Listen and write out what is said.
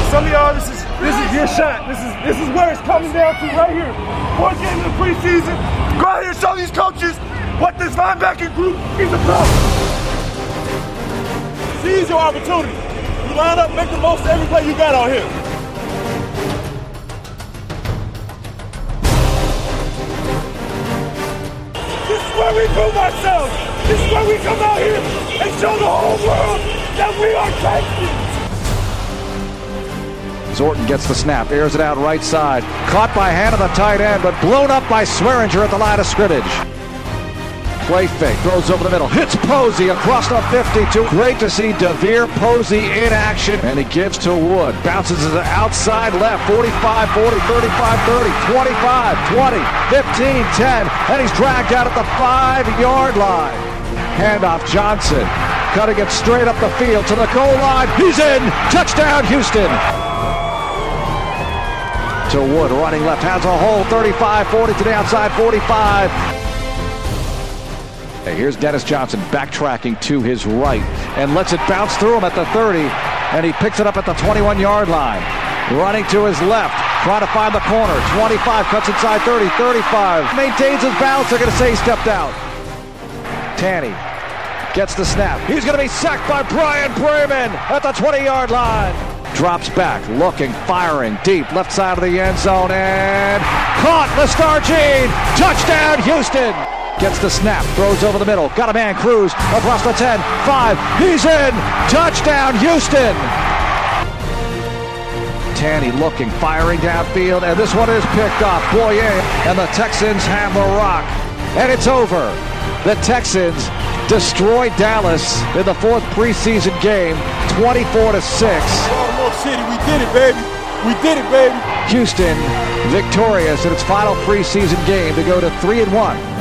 Some of y'all, this is your shot. This is where it's coming down to right here. One game in the preseason. Go out here and show these coaches what this linebacking group is about. Seize your opportunity. You line up, make the most of every play you got out here. This is where we prove ourselves. This is where we come out here and show the whole world that we are Texans. Zorton gets the snap, airs it out right side. Caught by hand of the tight end, but blown up by Swearinger at the line of scrimmage. Play fake, throws over the middle, hits Posey across the 52. Great to see DeVere Posey in action, and he gives to Wood. Bounces to the outside left, 45, 40, 35, 30, 25, 20, 15, 10, and he's dragged out at the 5-yard line. Handoff Johnson, cutting it straight up the field to the goal line. He's in! Touchdown, Houston! To Wood, running left, has a hole, 35, 40 to the outside, 45. Here's Dennis Johnson backtracking to his right and lets it bounce through him at the 30, and he picks it up at the 21-yard line. Running to his left, trying to find the corner, 25, cuts inside 30, 35, maintains his balance. They're going to say he stepped out. Tanny gets the snap. He's going to be sacked by Brian Bremen at the 20-yard line. Drops back, looking, firing, deep, left side of the end zone, and caught. Lestargine, touchdown, Houston. Gets the snap, throws over the middle, got a man, Cruz, across the 10, 5, he's in, touchdown, Houston. Tanny looking, firing downfield, and this one is picked off. Boyer, and the Texans have the rock, and it's over. The Texans destroyed Dallas in the 4th preseason game, 24-6. Baltimore City, we did it, baby. We did it, baby. Houston victorious in its final preseason game to go to 3-1.